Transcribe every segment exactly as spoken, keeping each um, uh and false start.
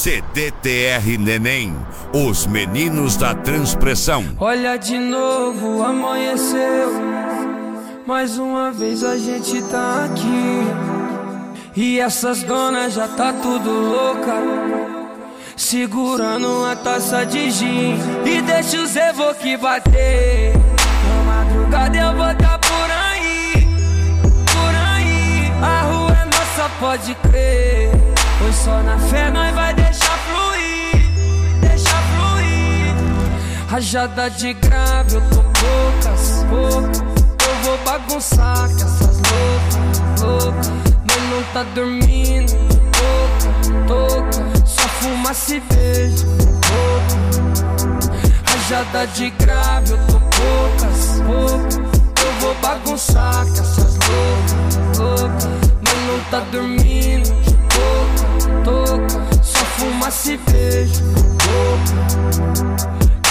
C D T R Neném, os meninos da transpressão. Olha de novo, amanheceu. Mais uma vez a gente tá aqui. E essas donas já tá tudo louca, segurando uma taça de gin. E deixa os evoque bater. Na madrugada eu vou tá por aí, por aí. A rua é nossa, pode crer. Pois só na fé nós vai deixar fluir, deixar fluir. Rajada de grave, eu tô poucas, poucas. Eu vou bagunçar com essas loucas, loucas. Mas não tá dormindo, toca, toca. Só fumaça e beijo, pouca. Rajada de grave, eu tô poucas, poucas. Eu vou bagunçar com essas loucas, loucas. Mas não tá dormindo, toca, toca. Só fumaça e beijo, pouca.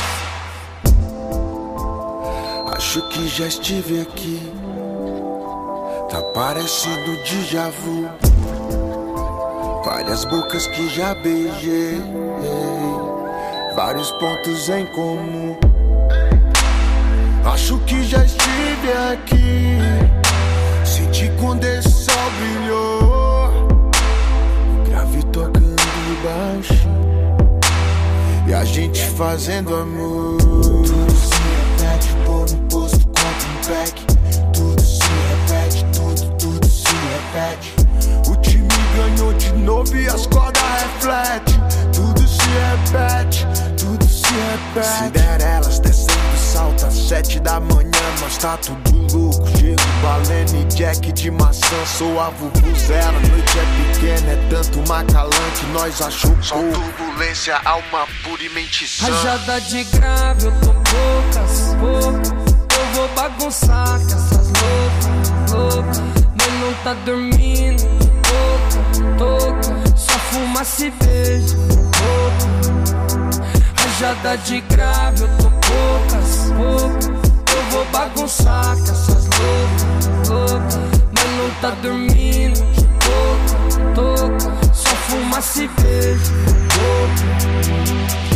Acho que já estive aqui, tá parecendo déjà vu. Várias bocas que já beijei, vários pontos em comum. Acho que já estive aqui, senti quando esse sol brilhou, o grave tocando baixo e a gente fazendo amor. Tudo se repete, pôr no posto, contra um pack. Tudo se repete, tudo, tudo se repete. O time ganhou de novo e as cordas refletem. Tudo se repete, tudo se repete. Cinderelas descendo salto às sete da manhã, nós tá tudo louco. Chego, Balene, Jack de maçã, sou a vuvuzela. Noite é pequena, é tanto macalante, nós achou só turbulência, alma pura e mente sã. Rajada de grave, eu tô poucas, poucas. Eu vou bagunçar com essas loucas, loucas. Mas não tá dormindo, toca, toca. Só fumaça e beijo, pouca. Rajada de grave, eu tô poucas, poucas. Eu vou bagunçar com essas loucas, loucas. Mas não tá dormindo, toca, toca. Só fumaça e beijo, pouca.